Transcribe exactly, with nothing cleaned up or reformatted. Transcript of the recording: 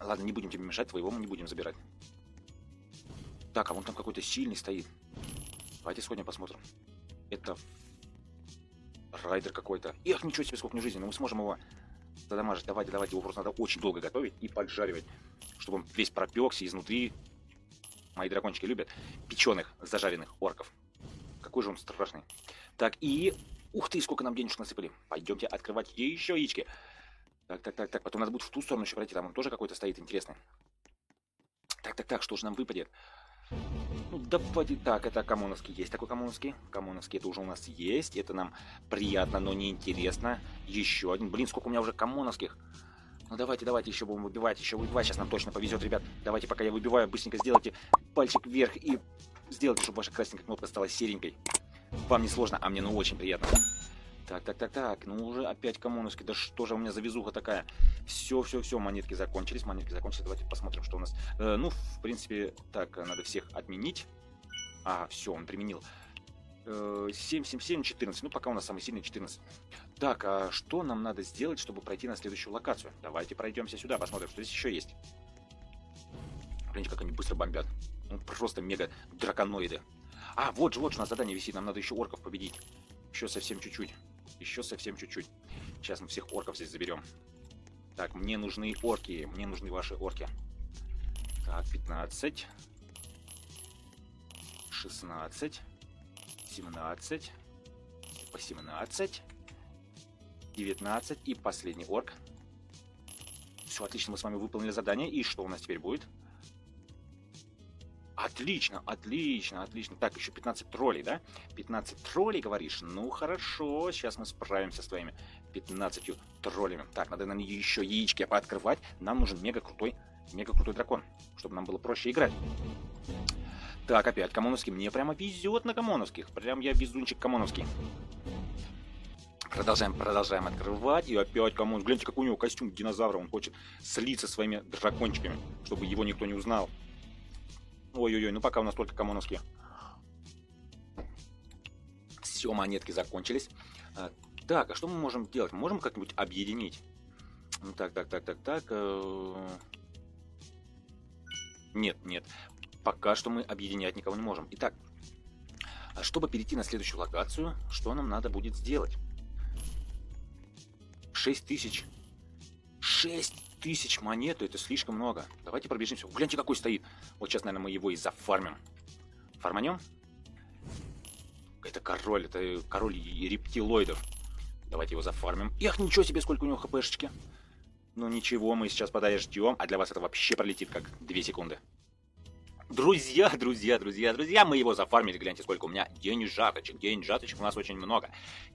Ладно, не будем тебе мешать, твоего мы не будем забирать. Так, а вон там какой-то сильный стоит. Давайте сходим посмотрим. Это райдер какой-то. Эх, ничего себе, сколько у него жизни. Но мы сможем его задамажить. Давайте, давайте. Его просто надо очень долго готовить и поджаривать, чтобы он весь пропекся изнутри. Мои дракончики любят печеных, зажаренных орков. Какой же он страшный. Так, и... Ух ты, сколько нам денежек насыпали. Пойдемте открывать еще яички. Так, так, так, так. Потом надо будет в ту сторону еще пройти. Там он тоже какой-то стоит интересный. Так, так, так, что же нам выпадет? Ну, давайте так, это коммуновский. Есть такой коммуновский. Коммуновский это уже у нас есть. Это нам приятно, но не интересно. Еще один. Блин, сколько у меня уже коммуновских. Ну, давайте, давайте еще будем выбивать, еще выбивать. Сейчас нам точно повезет, ребят. Давайте, пока я выбиваю, быстренько сделайте пальчик вверх и сделайте, чтобы ваша красненькая кнопка стала серенькой. Вам не сложно, а мне ну очень приятно. Так, так, так, так. Ну, уже опять коммуновский. Да что же у меня завезуха такая. Все, все, все, монетки закончились. Монетки закончились. Давайте посмотрим, что у нас. Э, ну, в принципе, так, надо всех отменить. А, все, он применил. Э, семь, семь, семь, четырнадцать. Ну, пока у нас самый сильный четырнадцать. Так, а что нам надо сделать, чтобы пройти на следующую локацию? Давайте пройдемся сюда, посмотрим, что здесь еще есть. Смотрите, как они быстро бомбят. Ну, просто мега драконоиды. А, вот же, вот же у нас задание висит. Нам надо еще орков победить. Еще совсем чуть-чуть. Еще совсем чуть-чуть. Сейчас мы всех орков здесь заберем. Так, мне нужны орки. Мне нужны ваши орки. Так, пятнадцать. шестнадцать. семнадцать. восемнадцать. девятнадцать. И последний орк. Все, отлично, мы с вами выполнили задание. И что у нас теперь будет? Отлично, отлично, отлично. Так, еще пятнадцать троллей, да? пятнадцать троллей, говоришь? Ну, хорошо. Сейчас мы справимся с твоими пятнадцатью троллями. Так, надо нам еще яички пооткрывать. Нам нужен мега крутой, мега крутой дракон, чтобы нам было проще играть. Так, опять коммуновский. Мне прямо везет на коммуновских. Прям я везунчик коммуновский. Продолжаем, продолжаем открывать. И опять коммун. Гляньте, какой у него костюм динозавра. Он хочет слиться своими дракончиками, чтобы его никто не узнал. Ой-ой-ой, ну пока у нас только коммуновские. Все, монетки закончились. А, так, а что мы можем делать? Мы можем как-нибудь объединить? Ну, так, так, так, так, так. Э... Нет, нет. Пока что мы объединять никого не можем. Итак, чтобы перейти на следующую локацию, что нам надо будет сделать? шесть тысяч. шесть тысяч монет, это слишком много. Давайте пробежимся. Гляньте, какой стоит. Вот сейчас, наверное, мы его и зафармим. Фарманем? Это король, это король рептилоидов. Давайте его зафармим. Эх, ничего себе, сколько у него хпшечки. Ну ничего, мы сейчас подождем. А для вас это вообще пролетит как две секунды. Друзья, друзья, друзья, друзья, мы его зафармили. Гляньте, сколько у меня деньжаточек. Деньжаточек у нас очень много.